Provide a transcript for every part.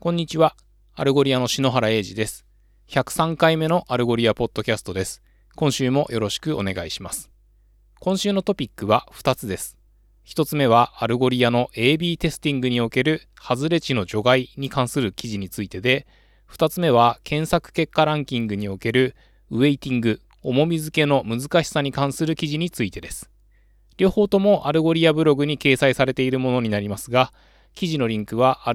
こんにちは。アルゴリアの篠原英二です。103回目のアルゴリアポッドキャストです。今週もよろしくお願いします。今週のトピックは2つです。1つ目はアルゴリアの AB テスティングにおける外れ値の除外に関する記事についてで、2つ目は検索結果ランキングにおけるウェイティング、重み付けの難しさに関する記事についてです。両方ともアルゴリアブログに掲載されているものになりますが、記事のリンクは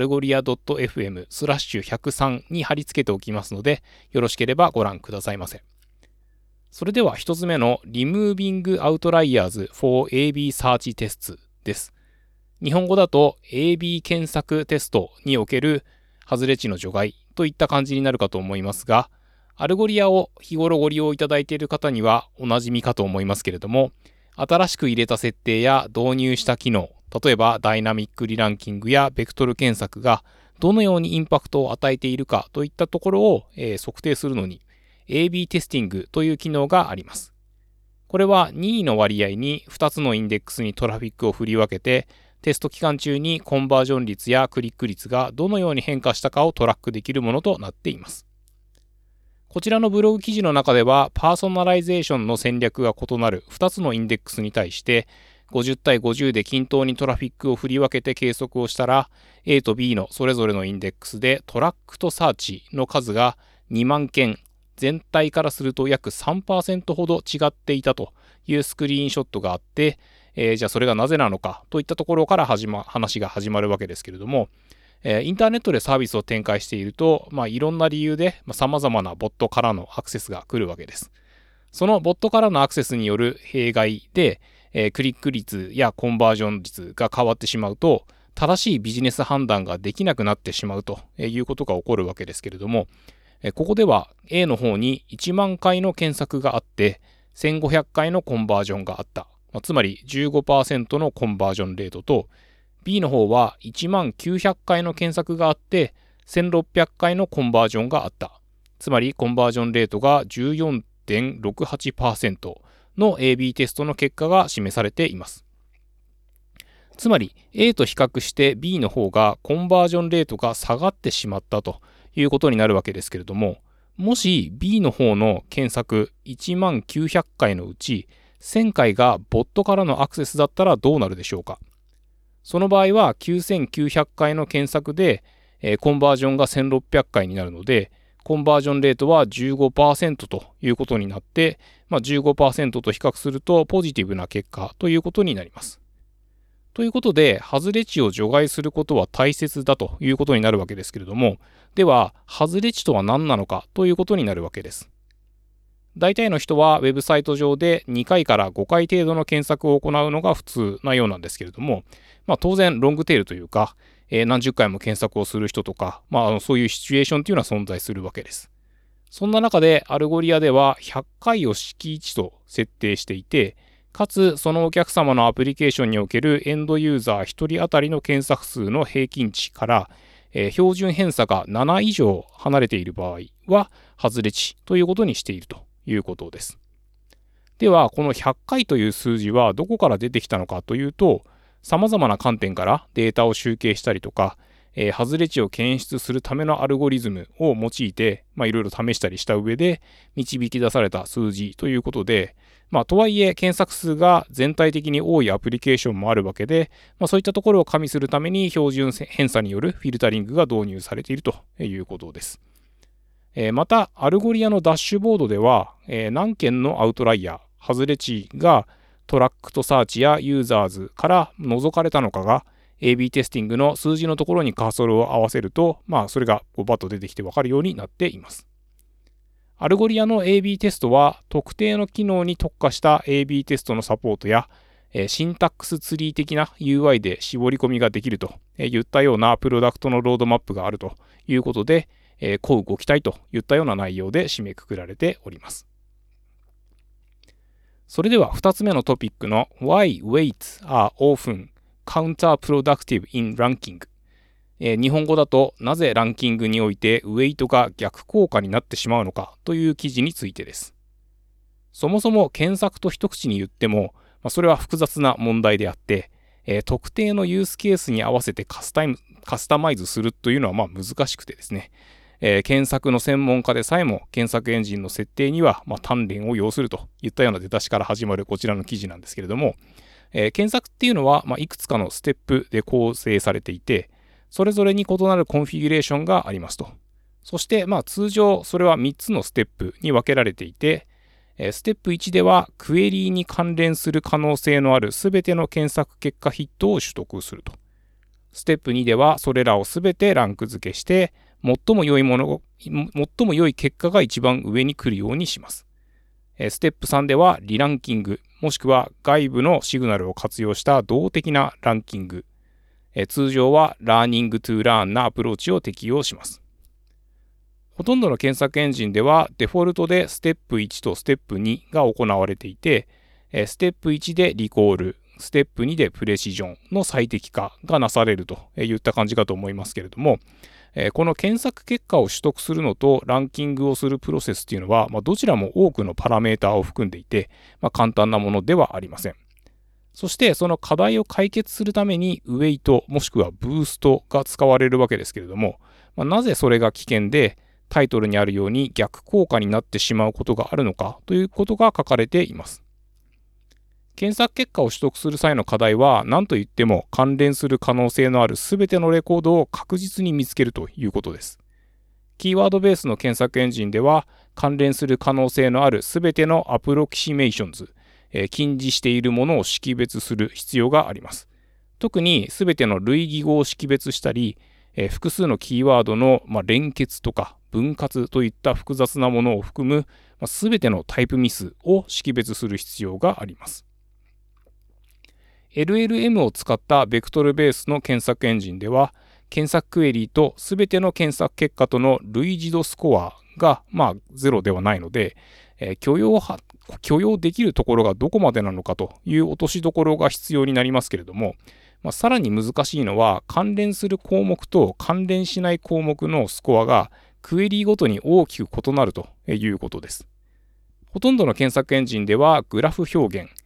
algoria.fm/103 に貼り付けておきますので、よろしければご覧くださいませ。それでは一つ目の Removing Outliers for AB Search Tests です。日本語だと AB 検索テストにおける外れ値の除外といった感じになるかと思いますが、アルゴリアを日頃ご利用いただいている方にはおなじみかと思いますけれども、新しく入れた設定や導入した機能、例えばダイナミックリランキングやベクトル検索がどのようにインパクトを与えているかといったところを測定するのに AB テスティングという機能があります。これは任意の割合に2つのインデックスにトラフィックを振り分けて、テスト期間中にコンバージョン率やクリック率がどのように変化したかをトラックできるものとなっています。こちらのブログ記事の中ではパーソナライゼーションの戦略が異なる2つのインデックスに対して50対50で均等にトラフィックを振り分けて計測をしたら A と B のそれぞれのインデックスでトラックとサーチの数が2万件、全体からすると約 3% ほど違っていたというスクリーンショットがあって、じゃあそれがなぜなのかといったところから話が始まるわけですけれども、インターネットでサービスを展開していると、いろんな理由で様々なボットからのアクセスが来るわけです。そのボットからのアクセスによる弊害で、クリック率やコンバージョン率が変わってしまうと、正しいビジネス判断ができなくなってしまうということが起こるわけですけれども、ここでは A の方に1万回の検索があって、1500回のコンバージョンがあった。つまり 15% のコンバージョンレートと、B の方は1万900回の検索があって、1600回のコンバージョンがあった。つまりコンバージョンレートが 14.68% の AB テストの結果が示されています。つまり A と比較して B の方がコンバージョンレートが下がってしまったということになるわけですけれども、もし B の方の検索1万900回のうち1000回がボットからのアクセスだったらどうなるでしょうか。その場合は9900回の検索で、コンバージョンが1600回になるので、コンバージョンレートは 15% ということになって、15% と比較するとポジティブな結果ということになります。ということで、外れ値を除外することは大切だということになるわけですけれども、では、外れ値とは何なのかということになるわけです。大体の人はウェブサイト上で2回から5回程度の検索を行うのが普通なようなんですけれども、当然ロングテールというか、何十回も検索をする人とか、そういうシチュエーションというのは存在するわけです。そんな中でアルゴリアでは100回を敷地と設定していて、かつそのお客様のアプリケーションにおけるエンドユーザー1人当たりの検索数の平均値から、標準偏差が7以上離れている場合は外れ値ということにしているということです。ではこの100回という数字はどこから出てきたのかというと、様々な観点からデータを集計したりとか、外れ値を検出するためのアルゴリズムを用いて、いろいろ試したりした上で導き出された数字ということで、とはいえ検索数が全体的に多いアプリケーションもあるわけで、そういったところを加味するために標準偏差によるフィルタリングが導入されているということです。また、アルゴリアのダッシュボードでは、何件のアウトライヤー、外れ値がトラックとサーチやユーザーズから除かれたのかが AB テスティングの数字のところにカーソルを合わせると、それがバッと出てきて分かるようになっています。アルゴリアの AB テストは特定の機能に特化した AB テストのサポートやシンタックスツリー的な UI で絞り込みができるといったようなプロダクトのロードマップがあるということで、ご期待といったような内容で締めくくられております。それでは2つ目のトピックの Why weights are often counterproductive in ranking。日本語だとなぜランキングにおいてウェイトが逆効果になってしまうのかという記事についてです。そもそも検索と一口に言っても、それは複雑な問題であって、特定のユースケースに合わせてカスタカスタマイズするというのは難しくてですね、検索の専門家でさえも検索エンジンの設定には鍛錬を要するといったような出だしから始まるこちらの記事なんですけれども、検索っていうのはいくつかのステップで構成されていて、それぞれに異なるコンフィギュレーションがありますと。そして通常それは3つのステップに分けられていて、ステップ1ではクエリーに関連する可能性のあるすべての検索結果ヒットを取得すると。ステップ2ではそれらをすべてランク付けして、最も良い結果が一番上に来るようにします。ステップ3ではリランキング、もしくは外部のシグナルを活用した動的なランキング、通常はラーニングトゥーラーンなアプローチを適用します。ほとんどの検索エンジンではデフォルトでステップ1とステップ2が行われていて、ステップ1でリコール、ステップ2でプレシジョンの最適化がなされるといった感じかと思いますけれども、この検索結果を取得するのとランキングをするプロセスというのは、どちらも多くのパラメータを含んでいて、簡単なものではありません。そしてその課題を解決するためにウェイトもしくはブーストが使われるわけですけれども、なぜそれが危険でタイトルにあるように逆効果になってしまうことがあるのかということが書かれています。検索結果を取得する際の課題は何といっても関連する可能性のあるすべてのレコードを確実に見つけるということです。キーワードベースの検索エンジンでは関連する可能性のあるすべてのアプロキシメーションズ、近似しているものを識別する必要があります。特にすべての類義語を識別したり、複数のキーワードの連結とか分割といった複雑なものを含むすべてのタイプミスを識別する必要があります。LLM を使ったベクトルベースの検索エンジンでは、検索クエリとすべての検索結果との類似度スコアが0ではないので、許容できるところがどこまでなのかという落としどころが必要になりますけれども、さらに難しいのは関連する項目と関連しない項目のスコアがクエリごとに大きく異なるということです。ほとんどの検索エンジンではグラフ表現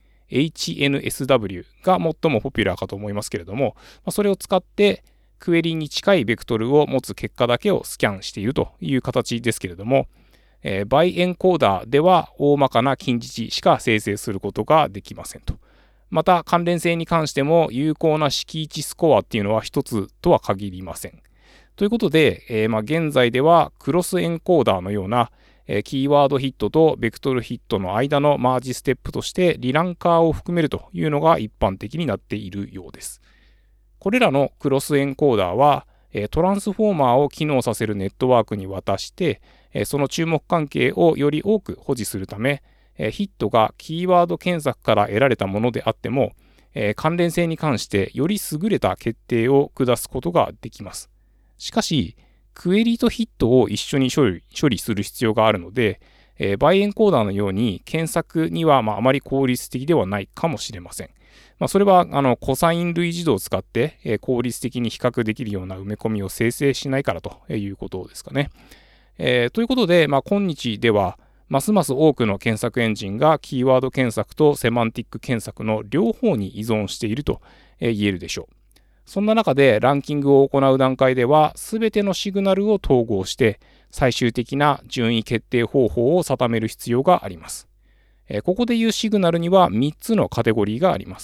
HNSW が最もポピュラーかと思いますけれども、それを使ってクエリに近いベクトルを持つ結果だけをスキャンしているという形ですけれども、バイエンコーダーでは大まかな近似値しか生成することができませんと。また関連性に関しても有効な式位置スコアっていうのは一つとは限りません。ということで、現在ではクロスエンコーダーのようなキーワードヒットとベクトルヒットの間のマージステップとしてリランカーを含めるというのが一般的になっているようです。これらのクロスエンコーダーはトランスフォーマーを機能させるネットワークに渡してその注目関係をより多く保持するため、ヒットがキーワード検索から得られたものであっても、関連性に関してより優れた決定を下すことができます。しかしクエリとヒットを一緒に処理する必要があるので、バイエンコーダーのように検索にはあまり効率的ではないかもしれません。それはコサイン類似度を使って効率的に比較できるような埋め込みを生成しないからということですかね。ということで、今日ではますます多くの検索エンジンがキーワード検索とセマンティック検索の両方に依存していると言えるでしょう。そんな中でランキングを行う段階では全てのシグナルを統合して最終的な順位決定方法を定める必要があります。ここでいうシグナルには3つのカテゴリーがあります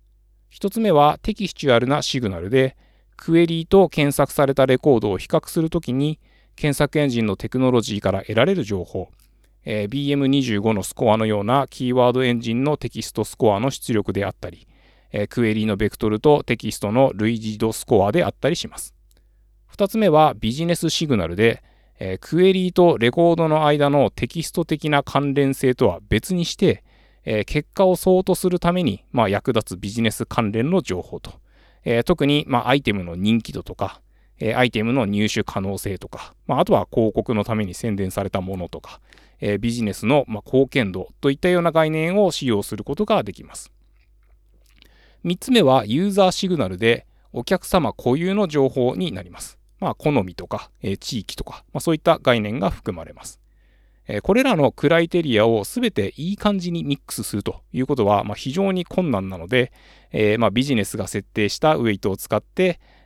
。1つ目はテキスチュアルなシグナルで、クエリーと検索されたレコードを比較するときに検索エンジンのテクノロジーから得られる情報、BM25 のスコアのようなキーワードエンジンのテキストスコアの出力であったり、クエリのベクトルとテキストの類似度スコアであったりします。2つ目はビジネスシグナルで、クエリとレコードの間のテキスト的な関連性とは別にして、結果をソートするために、役立つビジネス関連の情報と、特に、アイテムの人気度とか、アイテムの入手可能性とか、あとは広告のために宣伝されたものとか、ビジネスの貢献度といったような概念を使用することができます。3つ目はユーザーシグナルでお客様固有の情報になります。好みとか、地域とか、そういった概念が含まれます。これらのクライテリアをすべていい感じにミックスするということは非常に困難なので、ビジネスが設定したウェイトを使って、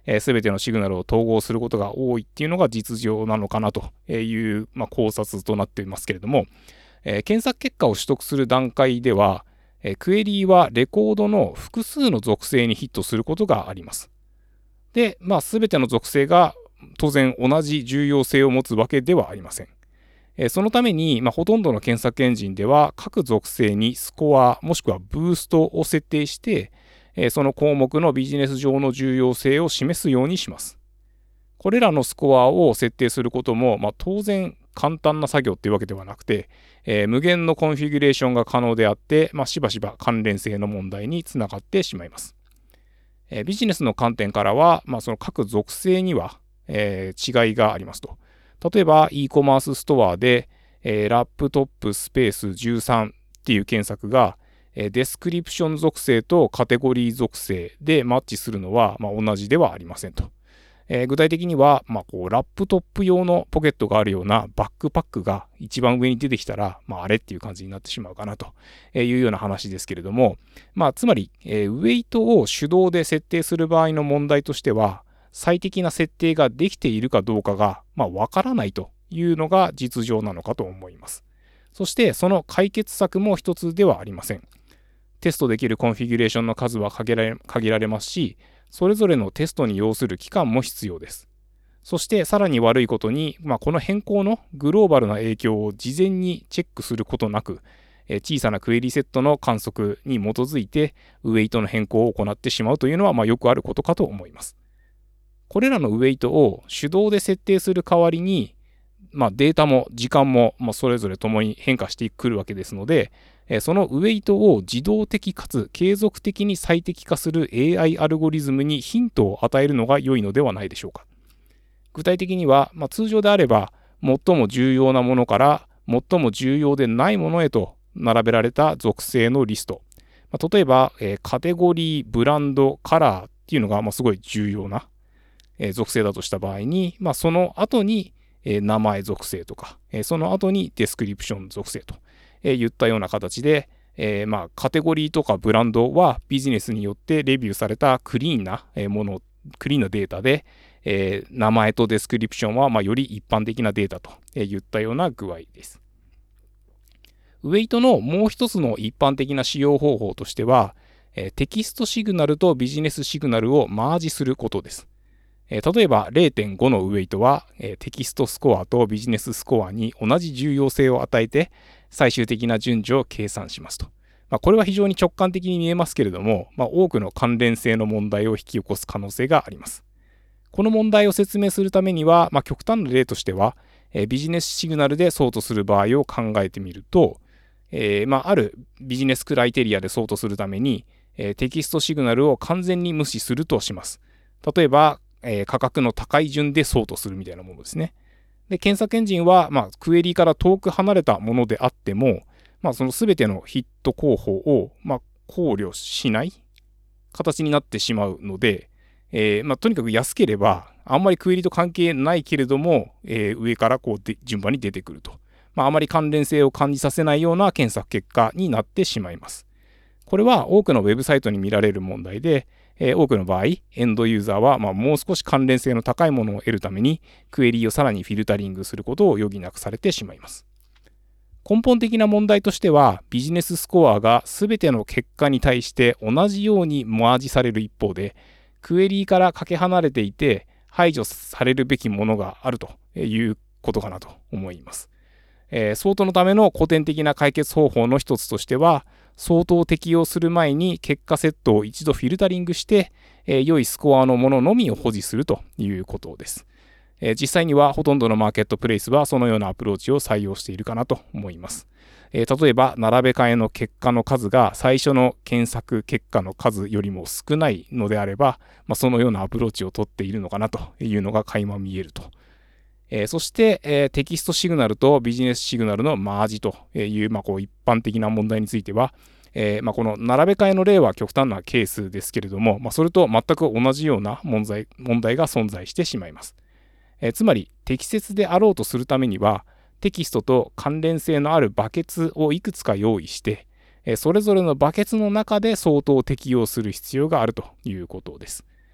すべてのシグナルを統合することが多いっていうのが実情なのかなという、考察となっていますけれども、検索結果を取得する段階では、クエリーはレコードの複数の属性にヒットすることがあります。で、すべての属性が当然同じ重要性を持つわけではありません。そのために、ほとんどの検索エンジンでは各属性にスコアもしくはブーストを設定して、その項目のビジネス上の重要性を示すようにします。これらのスコアを設定することも、当然簡単な作業っていうわけではなくて、無限のコンフィギュレーションが可能であって、しばしば関連性の問題につながってしまいます。ビジネスの観点からは、その各属性には、違いがありますと。例えば e コマースストアで、ラップトップスペース13っていう検索が、デスクリプション属性とカテゴリー属性でマッチするのは、同じではありませんと。具体的には、ラップトップ用のポケットがあるようなバックパックが一番上に出てきたら、あれっていう感じになってしまうかなというような話ですけれども、つまり、ウェイトを手動で設定する場合の問題としては、最適な設定ができているかどうかが、わからないというのが実情なのかと思います。そして、その解決策も一つではありません。テストできるコンフィギュレーションの数は限られますし、それぞれのテストに要する期間も必要です。そしてさらに悪いことに、この変更のグローバルな影響を事前にチェックすることなく、小さなクエリセットの観測に基づいてウェイトの変更を行ってしまうというのはよくあることかと思います。これらのウェイトを手動で設定する代わりに、データも時間もそれぞれともに変化してくるわけですので、そのウェイトを自動的かつ継続的に最適化する AI アルゴリズムにヒントを与えるのが良いのではないでしょうか。具体的には、通常であれば最も重要なものから最も重要でないものへと並べられた属性のリスト。例えば、カテゴリー、ブランド、カラーっていうのがすごい重要な属性だとした場合に、その後に名前属性とか、その後にデスクリプション属性といったような形で、カテゴリーとかブランドはビジネスによってレビューされたクリーンなもの、クリーンなデータで、名前とデスクリプションはより一般的なデータといったような具合です。ウェイトのもう一つの一般的な使用方法としては、テキストシグナルとビジネスシグナルをマージすることです。例えば 0.5 のウェイトはテキストスコアとビジネススコアに同じ重要性を与えて最終的な順序を計算しますと。これは非常に直感的に見えますけれども、多くの関連性の問題を引き起こす可能性があります。この問題を説明するためには、極端な例としては、ビジネスシグナルでソートする場合を考えてみると、あるビジネスクライテリアでソートするために、テキストシグナルを完全に無視するとします。例えば、価格の高い順でソートするみたいなものですね。で、検索エンジンは、クエリから遠く離れたものであっても、その全てのヒット候補を、考慮しない形になってしまうので、とにかく安ければ、あんまりクエリと関係ないけれども、上から順番に出てくると。あまり関連性を感じさせないような検索結果になってしまいます。これは多くのウェブサイトに見られる問題で、多くの場合、エンドユーザーはもう少し関連性の高いものを得るために、クエリをさらにフィルタリングすることを余儀なくされてしまいます。根本的な問題としては、ビジネススコアが全ての結果に対して同じようにマージされる一方で、クエリからかけ離れていて排除されるべきものがあるということかなと思います。相当のための古典的な解決方法の一つとしては、相当を適用する前に結果セットを一度フィルタリングして、良いスコアのもののみを保持するということです。実際にはほとんどのマーケットプレイスはそのようなアプローチを採用しているかなと思います。例えば並べ替えの結果の数が最初の検索結果の数よりも少ないのであれば、そのようなアプローチを取っているのかなというのが垣間見えると。そして、テキストシグナルとビジネスシグナルのマージという、一般的な問題については、この並べ替えの例は極端なケースですけれども、それと全く同じような問題が存在してしまいます。つまり適切であろうとするためには、テキストと関連性のあるバケツをいくつか用意して、それぞれのバケツの中で相当を適用する必要があるということです。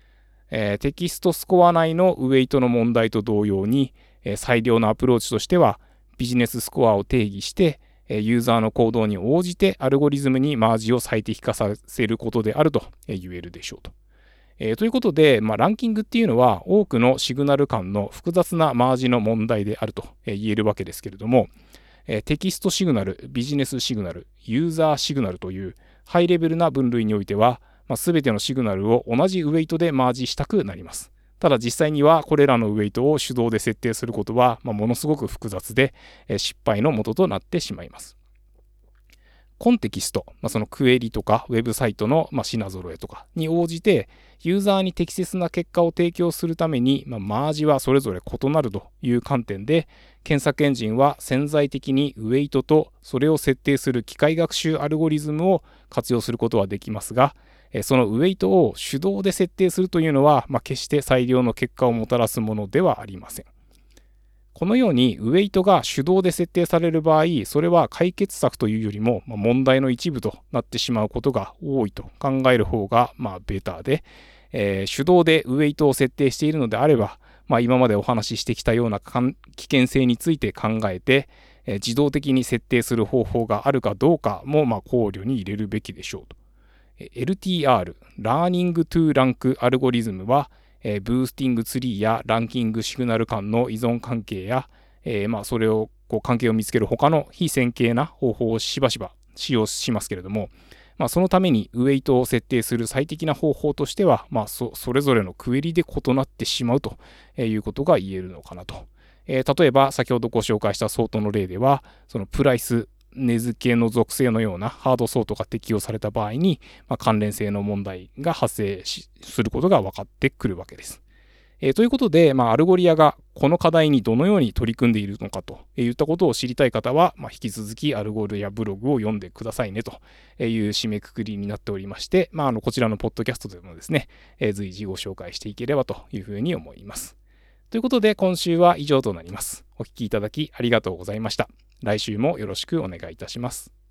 テキストスコア内のウェイトの問題と同様に、最良のアプローチとしてはビジネススコアを定義してユーザーの行動に応じてアルゴリズムにマージを最適化させることであると言えるでしょうと。ということで、ランキングっていうのは多くのシグナル間の複雑なマージの問題であると言えるわけですけれども、テキストシグナル、ビジネスシグナル、ユーザーシグナルというハイレベルな分類においては、全てのシグナルを同じウェイトでマージしたくなります。ただ実際にはこれらのウェイトを手動で設定することはものすごく複雑で失敗の元となってしまいます。コンテキスト、そのクエリとかウェブサイトの品揃えとかに応じてユーザーに適切な結果を提供するためにマージはそれぞれ異なるという観点で検索エンジンは潜在的にウェイトとそれを設定する機械学習アルゴリズムを活用することはできますが、そのウェイトを手動で設定するというのは決して最良の結果をもたらすものではありません。このようにウェイトが手動で設定される場合、それは解決策というよりも問題の一部となってしまうことが多いと考える方がベターで、手動でウェイトを設定しているのであれば、今までお話ししてきたような危険性について考えて、自動的に設定する方法があるかどうかも考慮に入れるべきでしょうと。LTR、ラーニングトゥランクアルゴリズムは、ブースティングツリーやランキングシグナル間の依存関係や、それを関係を見つける他の非線形な方法をしばしば使用しますけれども、そのためにウェイトを設定する最適な方法としては、それぞれのクエリで異なってしまうということが言えるのかなと。例えば先ほどご紹介したソートの例では、そのプライス値付けの属性のようなハードソートが適用された場合に、関連性の問題が発生することが分かってくるわけです。ということで、アルゴリアがこの課題にどのように取り組んでいるのかといったことを知りたい方は、引き続きアルゴリアブログを読んでくださいねという締めくくりになっておりまして、こちらのポッドキャストでもですね、随時ご紹介していければというふうに思います。ということで今週は以上となります。お聞きいただきありがとうございました。来週もよろしくお願いいたします。